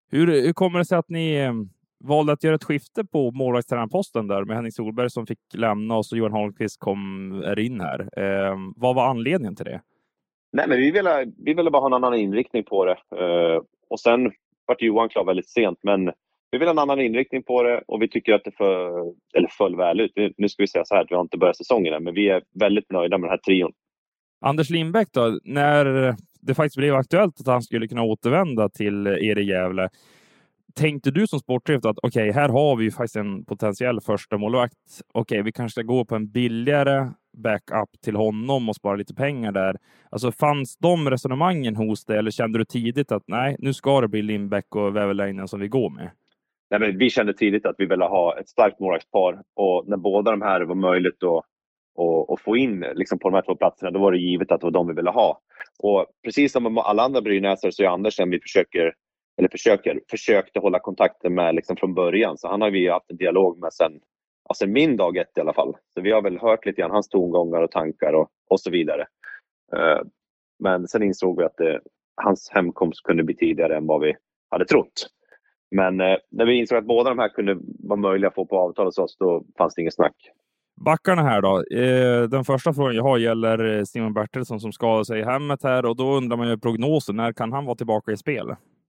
Hur, hur kommer det sig att ni eh, valde att göra ett skifte på målvaktstränarposten där med Henning Solberg som fick lämna och så Johan Holmqvist kom är in här? Eh, vad var anledningen till det? Nej, men vi ville, vi ville bara ha en annan inriktning på det. Uh, och sen var Johan klar väldigt sent, men vi vill ha en annan inriktning på det och vi tycker att det för, eller föll väl ut. Nu ska vi säga så här, vi har inte börjat säsongen än, men vi är väldigt nöjda med den här trion. Anders Lindbäck då, när det faktiskt blev aktuellt att han skulle kunna återvända till er i Gävle, tänkte du som sportchef att okej, okay, här har vi ju faktiskt en potentiell första målvakt. Okej, okay, vi kanske ska gå på en billigare backup till honom och spara lite pengar där. Alltså fanns de resonemangen hos dig eller kände du tidigt att nej, nu ska det bli Lindbäck och Väverläinen som vi går med? Nej, men vi kände tidigt att vi ville ha ett starkt målvaktspar och när båda de här var möjligt att och, och få in liksom på de här två platserna, då var det givet att det var de vi ville ha. Och precis som alla andra brynäsare så är Anders en vi försöker eller försöker, försökte hålla kontakten med liksom från början. Så han har vi haft en dialog med sen, alltså min dag ett i alla fall. Så vi har väl hört lite grann hans tongångar och tankar och, och så vidare. Uh, men sen insåg vi att det, hans hemkomst kunde bli tidigare än vad vi hade trott. Men uh, när vi insåg att båda de här kunde vara möjliga att få på avtal hos oss, då fanns det ingen snack. Backarna här då. Eh, den första frågan jag har gäller Simon Bertilsson som skadade sig i hemmet här och då undrar man ju prognosen. När kan han vara tillbaka i spel?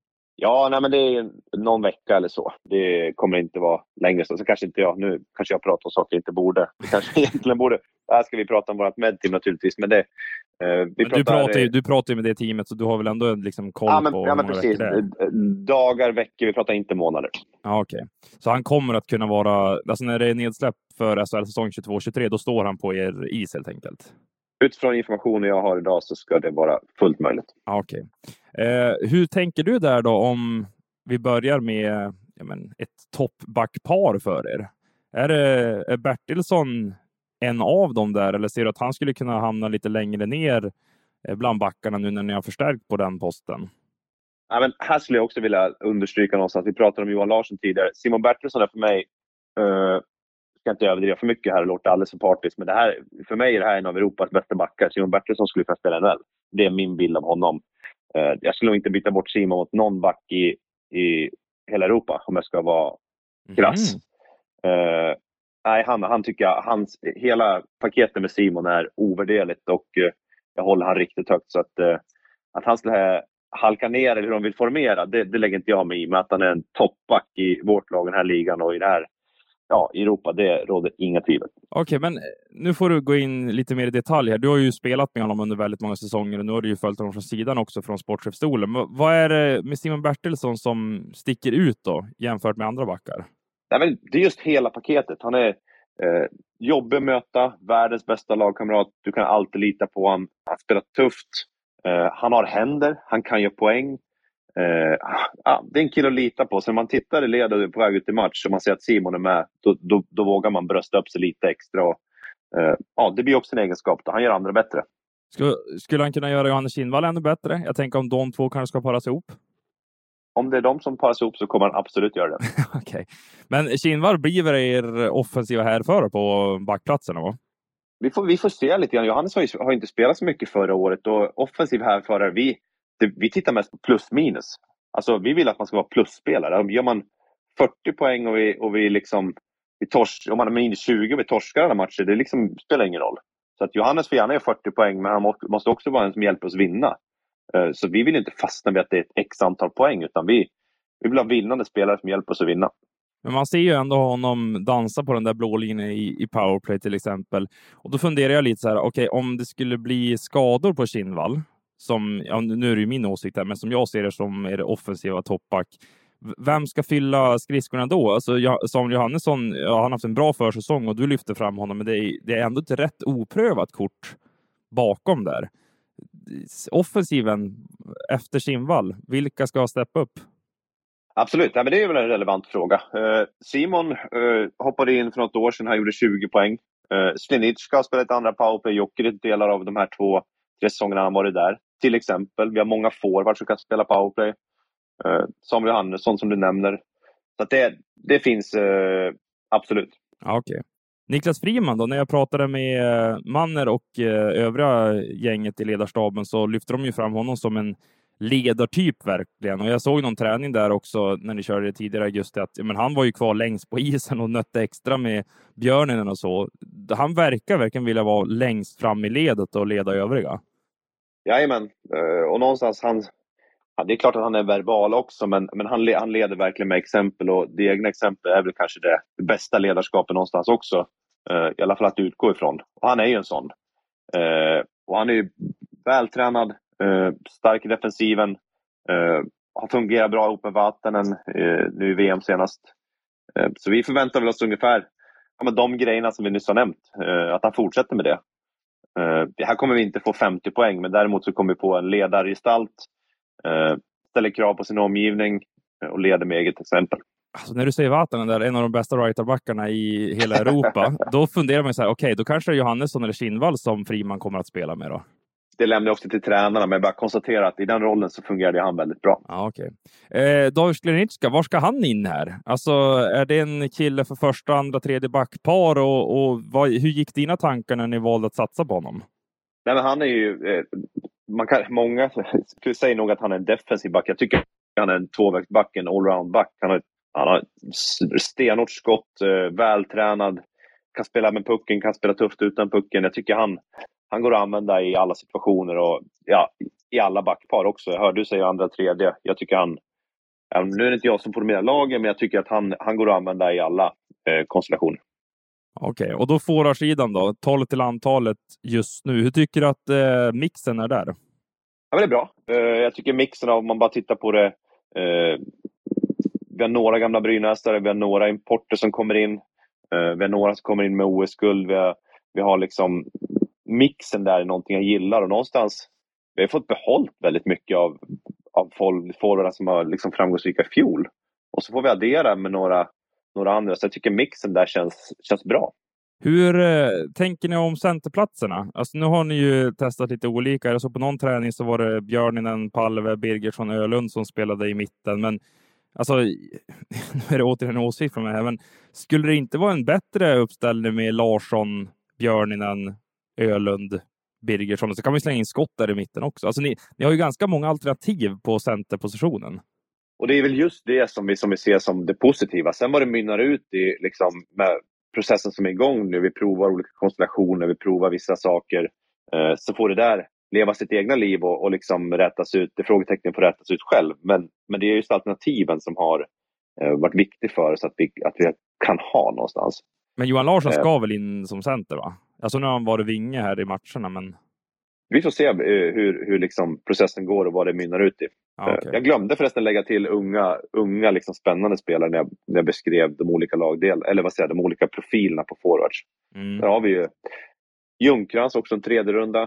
Ja, nej, men det är någon vecka eller så. Det kommer inte vara längre så. Så kanske inte jag, nu kanske jag pratar om saker jag inte borde. Det kanske egentligen borde. Här ska vi prata om vårt medteam naturligtvis. Men det, eh, vi men pratar, du, pratar ju, du pratar ju med det teamet så du har väl ändå liksom koll ja, men, på ja, men precis. Dagar, veckor, vi pratar inte månader. Ja, okej. Okay. Så han kommer att kunna vara, alltså när det är nedsläpp för S H L-säsong tjugotvå tjugotre, då står han på er is helt enkelt? Utifrån informationen jag har idag så ska det vara fullt möjligt. Ja, okej. Okay. Eh, hur tänker du där då om vi börjar med ja, men, ett toppbackpar för er? Är, det, är Bertilsson en av dem där eller ser du att han skulle kunna hamna lite längre ner bland backarna nu när ni har förstärkt på den posten? Ja, men här skulle jag också vilja understryka någonstans. Vi pratade om Johan Larsson tidigare. Simon Bertilsson är för mig, uh, ska inte överdriva för mycket här och låta alldeles för partiskt, men det här, för mig är det här en av Europas bästa backar. Simon Bertilsson skulle kunna spela N H L. Det är min bild av honom. Uh, jag skulle nog inte byta bort Simon mot någon back i, i hela Europa om jag ska vara krass. Mm. Uh, nej, han, han tycker jag, hans, hela paketet med Simon är ovärderligt och uh, jag håller han riktigt högt. Så att, uh, att han skulle halka ner eller hur de vill formera, det, det lägger inte jag mig i. Med att han är en toppback i vårt lag, den här ligan och i det här ja, i Europa, det råder inga tvivel. Okej, okay, men nu får du gå in lite mer i detalj här. Du har ju spelat med honom under väldigt många säsonger och nu har du ju följt honom från sidan också från sportchefstolen. Men vad är det med Simon Bertilsson som sticker ut då jämfört med andra backar? Nej, men det är just hela paketet. Han är eh, jobbig att möta, världens bästa lagkamrat. Du kan alltid lita på honom. Han spelar tufft. Eh, han har händer, han kan göra poäng. Eh, ah, det är en kille att lita på. Så när man tittar i led och på väg ut i match och man ser att Simon är med, då, då, då vågar man brösta upp sig lite extra. Och, eh, ja, det blir också en egenskap. Då. Han gör andra bättre. Skulle, skulle han kunna göra Johannes Kindvall ännu bättre? Jag tänker om de två kanske ska paras ihop. Om det är de som paras ihop så kommer han absolut göra det. Okej. Okay. Men Kindvall blir väl er offensiva härförare på backplatserna, va? Vi får, vi får se lite grann. Johannes har, ju, har inte spelat så mycket förra året och offensiv härförare, vi, det, vi tittar mest på plus minus. Alltså vi vill att man ska vara plusspelare. Gör man fyrtio poäng och vi, och vi liksom vi tors, om man är minus tjugo och vi torskar alla matcher, det liksom spelar ingen roll. Så att Johannes får gärna göra fyrtio poäng, men han måste också vara en som hjälper oss vinna. Så vi vill inte fastna vid att det är ett x antal poäng, utan vi, vi vill ha vinnande spelare som hjälper oss att vinna. Men man ser ju ändå honom dansa på den där blå linjen i, i powerplay till exempel. Och då funderar jag lite så här, okej, okay, om det skulle bli skador på Kindvall, som, ja, nu är det ju min åsikt här, men som jag ser det som är det offensiva toppback. Vem ska fylla skridskorna då? Alltså, Samuel Johannesson, ja, han har haft en bra försäsong och du lyfter fram honom, men det är, det är ändå ett rätt oprövat kort bakom där. Offensiven efter Kindvall, vilka ska steppa upp? Absolut, ja, men det är väl en relevant fråga. Uh, Simon uh, hoppade in för något år sedan, han gjorde tjugo poäng. Uh, Slinicka har spelat andra powerplay, Jokerit delar av de här två, tre säsongerna han varit där. Till exempel, vi har många forwards som kan spela powerplay. Uh, Samuel Johannesson som du nämner. Så att det, det finns uh, absolut. Ja, okej. Okay. Niklas Friman då, när jag pratade med Manner och uh, övriga gänget i ledarstaben så lyfter de ju fram honom som en ledartyp verkligen. Och jag såg någon träning där också när ni körde det tidigare i augusti att men han var ju kvar längst på isen och nötte extra med Björninen och så. Han verkar verkligen vilja vara längst fram i ledet och leda övriga. Jajamän, och någonstans han, ja, det är klart att han är verbal också, men, men han, han leder verkligen med exempel, och det egna exempel är väl kanske det, det bästa ledarskapet någonstans också, i alla fall att utgå ifrån. Och han är ju en sån. Och han är ju vältränad, stark i defensiven, har fungerat bra ihop med Vatanen nu i V M senast. Så vi förväntar väl oss ungefär ja, men de grejerna som vi nyss har nämnt, att han fortsätter med det. Uh, här kommer vi inte få femtio poäng, men däremot så kommer vi på en ledargestalt, uh, ställer krav på sin omgivning uh, och leder med eget exempel. Alltså, när du säger Vatanen där, en av de bästa rightarbackarna i hela Europa, då funderar man så här, okej, okay, då kanske det är Johannesson eller Kinnvall som Friman kommer att spela med då. Det lämnar jag också till tränarna, men jag bara konstaterar att i den rollen så fungerade han väldigt bra. Ja, okej. Okay. Eh, David Sklenicka, var ska han in här? Alltså, är det en kille för första, andra, tredje backpar? Och, och vad, hur gick dina tankar när ni valde att satsa på honom? Nej, men han är ju... Eh, man kan, många skulle säga nog att han är en defensiv back. Jag tycker han är en tvåvägsback, en allround-back. Han har, han har stenhårt skott, eh, vältränad, kan spela med pucken, kan spela tufft utan pucken. Jag tycker han... Han går att använda i alla situationer och ja, i alla backpar också. Jag hörde du säga andra tredje. Jag tycker han, nu är det inte jag som formerar lagen, men jag tycker att han, han går att använda i alla eh, konstellationer. Okej, okay. Och då forwardsidan då, tolv till antalet just nu. Hur tycker du att eh, mixen är där? Ja, men det är bra. Eh, jag tycker mixen, om man bara tittar på det, eh, vi har några gamla brynäsare, vi har några importer som kommer in, eh, vi har några som kommer in med O S-guld, vi har, vi har liksom mixen där är någonting jag gillar, och någonstans vi har fått behållt väldigt mycket av, av forwardarna som har liksom framgångsrika i fjol, och så får vi addera med några, några andra, så jag tycker mixen där känns, känns bra. Hur eh, tänker ni om centerplatserna? Alltså nu har ni ju testat lite olika. Jag såg på någon träning så var det Björninen, Palve, Birgersson, Ölund som spelade i mitten, men alltså, nu är det återigen en åsikt från mig här, men skulle det inte vara en bättre uppställning med Larsson, Björninen, Ölund, Birgersson, och så kan vi slänga in skott där i mitten också. Alltså ni, ni har ju ganska många alternativ på centerpositionen. Och det är väl just det som vi, som vi ser som det positiva. Sen vad det mynnar ut i liksom, med processen som är igång nu, vi provar olika konstellationer, vi provar vissa saker, eh, så får det där leva sitt egna liv och, och liksom rättas ut, det frågetecknen får rättas ut själv. Men, men det är just alternativen som har eh, varit viktigt för oss att vi, att vi kan ha någonstans. Men Johan Larsson ska väl in som center, va? Alltså nu har han varit vinge här i matcherna, men... Vi får se uh, hur, hur liksom processen går och vad det mynnar ut i. Ah, okay. uh, jag glömde förresten lägga till unga, unga liksom spännande spelare när jag, när jag beskrev de olika lagdel, eller vad säger jag, de olika profilerna på forwards. Mm. Där har vi ju Ljungkrans, också en tredje runda.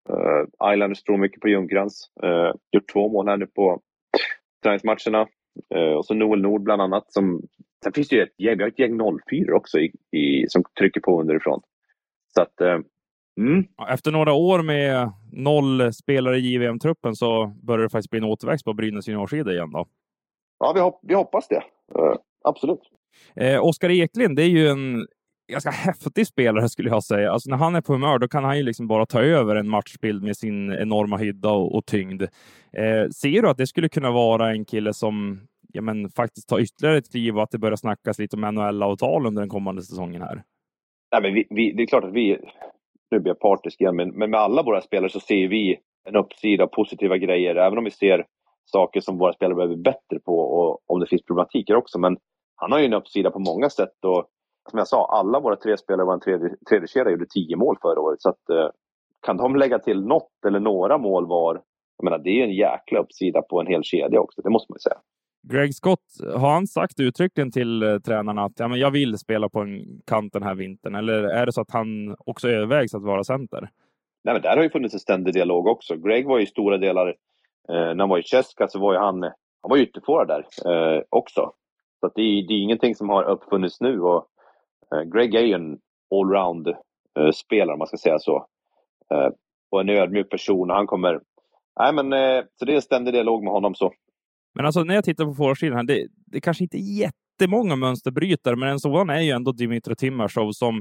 Uh, Islanders tror mycket på Ljungkrans. Uh, gjort två mål här nu på träningsmatcherna. Uh, och så Noel Nord bland annat. Som, sen finns det ju ett gäng, vi har ett gäng noll fyra också i, i, som trycker på underifrån. Så att, uh, mm. Efter några år med noll spelare i J V M-truppen så börjar det faktiskt bli en återväxt på Brynäs juniorsida igen då. Ja, vi, hopp, vi hoppas det. Uh, absolut. Eh, Oskar Eklind, det är ju en ganska häftig spelare skulle jag säga. Alltså när han är på humör, då kan han ju liksom bara ta över en matchbild med sin enorma hydda och, och tyngd. Eh, ser du att det skulle kunna vara en kille som ja, men, faktiskt tar ytterligare ett kliv och att det börjar snackas lite om N H L-avtal under den kommande säsongen här? Nej, men vi, vi, det är klart att vi, nu blir jag partisk igen, men, men med alla våra spelare så ser vi en uppsida av positiva grejer, även om vi ser saker som våra spelare behöver bättre på och om det finns problematiker också. Men han har ju en uppsida på många sätt, och som jag sa, alla våra tre spelare var en tredje, tredje kedja gjorde tio mål förra året. Så att, eh, kan de lägga till något eller några mål var, jag menar, det är en jäkla uppsida på en hel kedja också, det måste man ju säga. Greg Scott, har han sagt uttryckligen till eh, tränarna att ja, men jag vill spela på en kant den här vintern? Eller är det så att han också övervägs att vara center? Nej, men där har ju funnits en ständig dialog också. Greg var ju i stora delar, eh, när han var i Česka så var ju han, han var ju ytterforward där eh, också. Så att det, är, det är ingenting som har uppfunnits nu, och eh, Greg är ju en allround eh, spelare, om man ska säga så. Eh, och en ödmjuk person, och han kommer, nej men, eh, så det är en ständig dialog med honom så. Men alltså när jag tittar på forwardsidan här, det, det kanske inte är jättemånga mönsterbrytare, men en sådan är ju ändå Dmytro Timashov som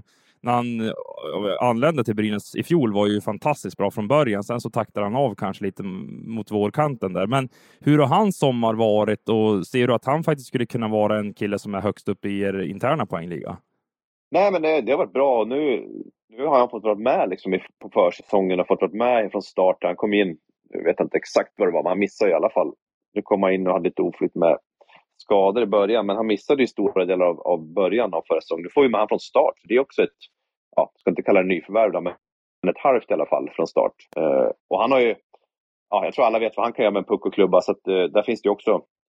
när han anlände till Brynäs i fjol var ju fantastiskt bra från början. Sen så taktade han av kanske lite mot vårkanten där. Men hur har hans sommar varit och ser du att han faktiskt skulle kunna vara en kille som är högst upp i er interna poängliga? Nej, men det, det har varit bra. Nu, nu har han fått vara med liksom, på försäsongen och fått vara med från start. Han kom in, jag vet inte exakt vad det var, men han missade i alla fall. Nu kom han in och hade lite oflytt med skador i början, men han missade ju stora delar av, av början av förra säsongen. Nu får ju med han från start. Det är också ett, ja, jag ska inte kalla det nyförvärv då, men ett halvt i alla fall från start. Uh, och han har ju, ja, jag tror alla vet vad han kan göra med en puck och klubba, så att, uh, där finns det ju också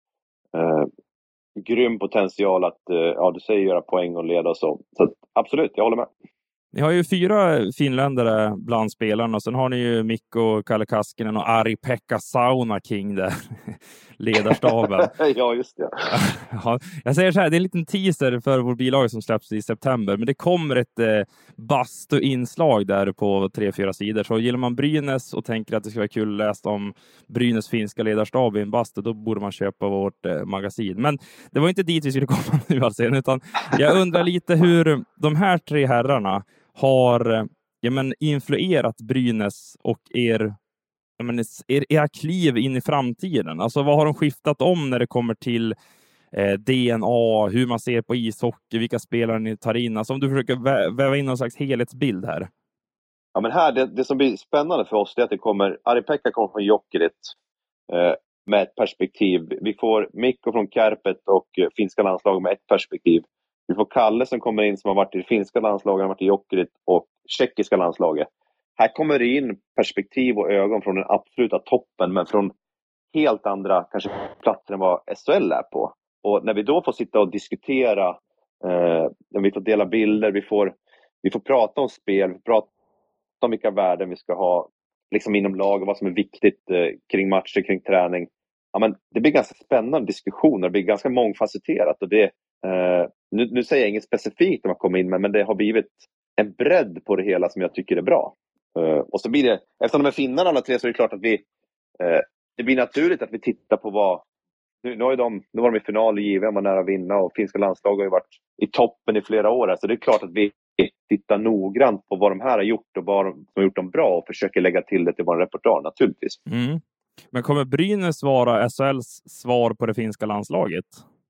uh, grym potential att, uh, ja, du säger göra poäng och leda och så. Så att, absolut, jag håller med. Ni har ju fyra finländare bland spelarna och sen har ni ju Mikko Kalle-Kaskinen och Ari-Pekka Sauna King där, ledarstaben. Ja, just det. Ja, jag säger så här, det är en liten teaser för vår bilag som släpps i september, men det kommer ett eh, bastu-inslag där på tre, fyra sidor. Så gillar man Brynäs och tänker att det ska vara kul att läsa om Brynäs finska ledarstab i en bastu, då borde man köpa vårt eh, magasin. Men det var inte dit vi skulle komma nu alltså, utan jag undrar lite hur de här tre herrarna har ja, men, influerat Brynäs och er, ja, men, er, era kliv in i framtiden. Alltså vad har de skiftat om när det kommer till eh, D N A, hur man ser på ishockey, vilka spelare ni tar in? Alltså om du försöker vä- väva in någon slags helhetsbild här. Ja, men här, det, det som blir spännande för oss är att det kommer, Ari-Pekka kommer från Jokerit eh, med ett perspektiv. Vi får Mikko från Kärpet och eh, finska landslag med ett perspektiv. Vi får Kalle som kommer in som har varit i det finska landslaget, har varit i Jokerit och tjeckiska landslaget. Här kommer det in perspektiv och ögon från den absoluta toppen, men från helt andra kanske platser än vad S H L är på. Och när vi då får sitta och diskutera, eh, när vi får dela bilder, vi får, vi får prata om spel, vi pratar om vilka värden vi ska ha liksom inom lag och vad som är viktigt eh, kring matcher, kring träning. Ja, men det blir ganska spännande diskussioner, det blir ganska mångfacetterat och det Uh, nu, nu säger jag inget specifikt om att komma in med, men det har blivit en bredd på det hela som jag tycker är bra. Uh, och så blir det, eftersom de är finnar alla tre, så är det klart att vi uh, det blir naturligt att vi tittar på vad nu, nu, har de, nu var de i final i J V, var nära att vinna och finska landslag har ju varit i toppen i flera år, så det är klart att vi tittar noggrant på vad de här har gjort och vad de som har gjort dem bra och försöker lägga till det till vår repertoar naturligtvis. Mm. Men kommer Brynäs vara S H L:s svar på det finska landslaget?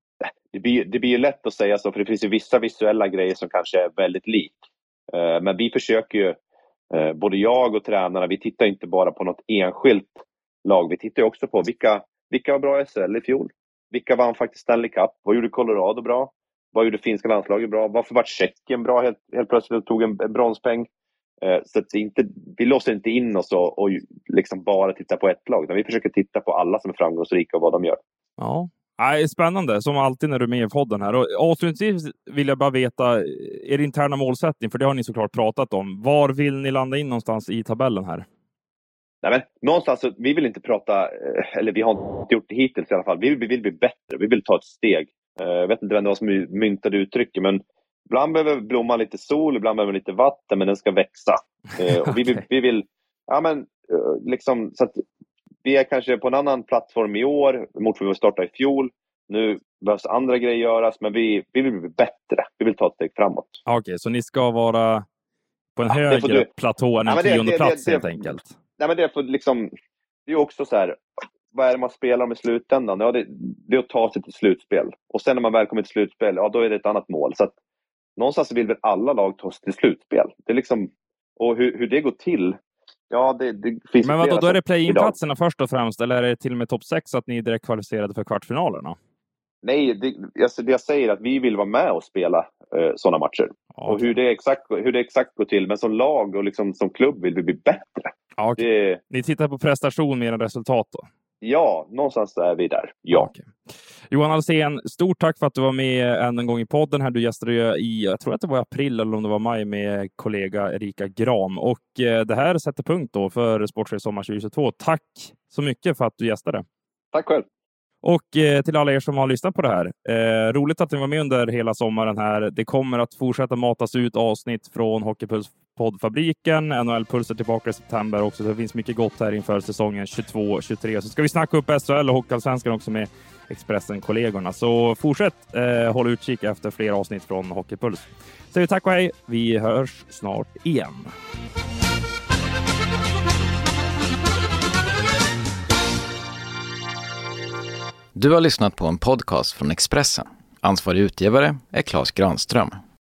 Det blir, det blir ju lätt att säga så, för det finns ju vissa visuella grejer som kanske är väldigt lik. Uh, men vi försöker ju, uh, både jag och tränarna, vi tittar inte bara på något enskilt lag. Vi tittar ju också på vilka, vilka var bra i S H L i fjol. Vilka vann faktiskt Stanley Cup? Vad gjorde Colorado bra? Vad gjorde finska landslaget bra? Varför var Tjeckien bra helt, helt plötsligt och tog en, en bronspeng? Uh, så att det inte, vi låser inte in oss och, och liksom bara titta på ett lag. Utan vi försöker titta på alla som är framgångsrika och vad de gör. Ja. Nej, spännande, som alltid när du är med i podden här. Och avslutningsvis vill jag bara veta er interna målsättning, för det har ni såklart pratat om. Var vill ni landa in någonstans i tabellen här? Nej, men någonstans, så, vi vill inte prata, eller vi har inte gjort det hittills i alla fall. Vi vill, vi vill bli bättre, vi vill ta ett steg. Jag vet inte vem det var som myntade uttrycket, men ibland behöver blomma lite sol, ibland behöver lite vatten, men den ska växa. Och okay. vi, vill, vi vill, ja men liksom, så att vi är kanske på en annan plattform i år mot vad vi startade i fjol. Nu behövs andra grejer göras, men vi, vi vill bli bättre. Vi vill ta ett steg framåt. Okej, okay, så ni ska vara på en ja, högre du... platå än en ja, tionde det, plats det, det, helt enkelt? Nej, men det är för liksom, det är också så här, vad är det man spelar om i slutändan? Ja, det, det är att ta sig till slutspel. Och sen när man väl kommer till slutspel, ja då är det ett annat mål. Så att någonstans vill väl alla lag ta sig till slutspel. Det är liksom, och hur, hur det går till, ja, det, det finns. Men vadå, då är det play-in-platserna först och främst, eller är det till och med topp sex att ni är direkt kvalificerade för kvartsfinalerna? Nej, det, alltså det jag säger är att vi vill vara med och spela eh, sådana matcher. Okay. Och hur det, exakt, hur det exakt går till, men som lag och liksom som klubb vill vi bli bättre. Okay. Det... Ni tittar på prestation mer än resultat då? Ja, någonstans är vi där. Ja. Okay. Johan Alsen, stort tack för att du var med än en gång i podden här. Du gästade ju i, jag tror att det var april eller om det var maj, med kollega Erika Gram. Och eh, det här sätter punkt då för Sportchef Sommar tjugohundratjugotvå. Tack så mycket för att du gästade. Tack själv. Och eh, till alla er som har lyssnat på det här. Eh, roligt att ni var med under hela sommaren här. Det kommer att fortsätta matas ut avsnitt från Hockeypuls poddfabriken. N H L-pulser tillbaka i september också. Det finns mycket gott här inför säsongen tjugotvå tjugotre. Så ska vi snacka upp S H L och Hockeyallsvenskan också med Expressen-kollegorna. Så fortsätt eh, hålla utkik efter fler avsnitt från Hockeypuls. Så tack och hej. Vi hörs snart igen. Du har lyssnat på en podcast från Expressen. Ansvarig utgivare är Claes Granström.